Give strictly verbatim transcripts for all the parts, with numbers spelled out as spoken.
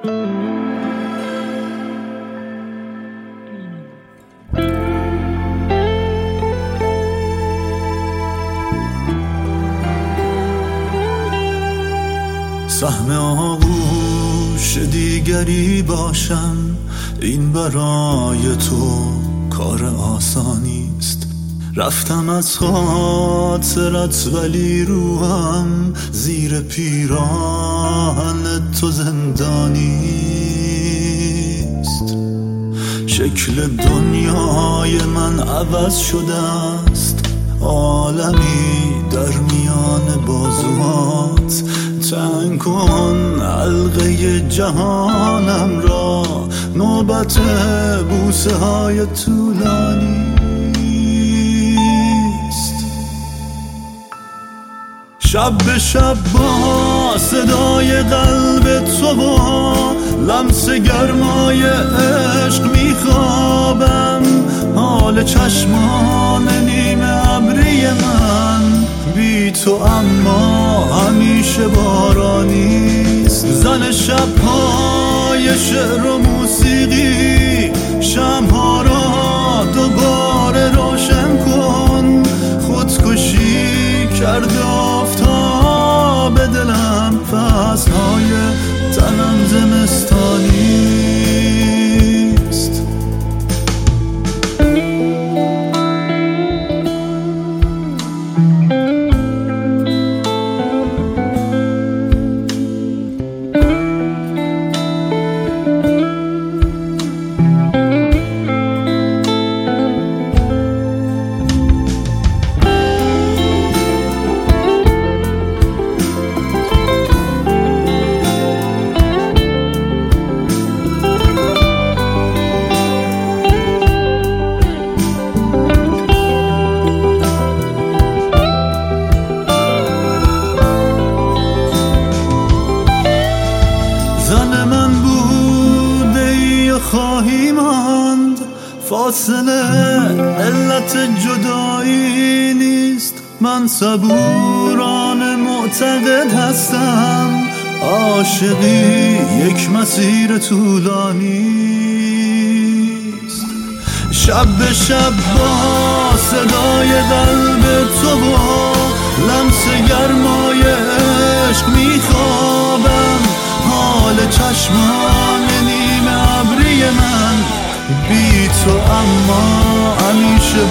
سهم آغوش دیگری باشم، این برای تو کار آسانیست. رفتم از خاطرت ولی روحم زیر پیراهن تو زندانیست. شکل دنیای من عوض شده است، عالمی در میان بازوات. تنگ کن حلقه جهانم را، نوبت بوسه های طولانی است. شب به شب با صدای قلب تو و لمس گرمای عشق میخوابم. حال چشمان نیمه ابری من بی تو اما همیشه بارانیست. زن شب‌های شعر و موسیقی، شمع‌ها را دوباره روشن کن. خودکشی کرده آفتاب دلم، فصل‌های تنم زمستانیست. زن من بوده ای و خواهی ماند، فاصله علت جدایی نیست. من صبورانه معتقد هستم، عاشقی یک مسیر طولانی است. شب به شب با صدای قلب تو و لمس گرمای عشق میخوابم. حال چشمان نیمه ابری من بی تو اما همیشه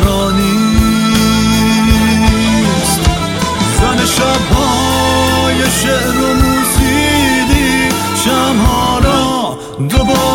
بارانیست. زن شب‌های شعر و موسیقی، شمع‌ها را دوباره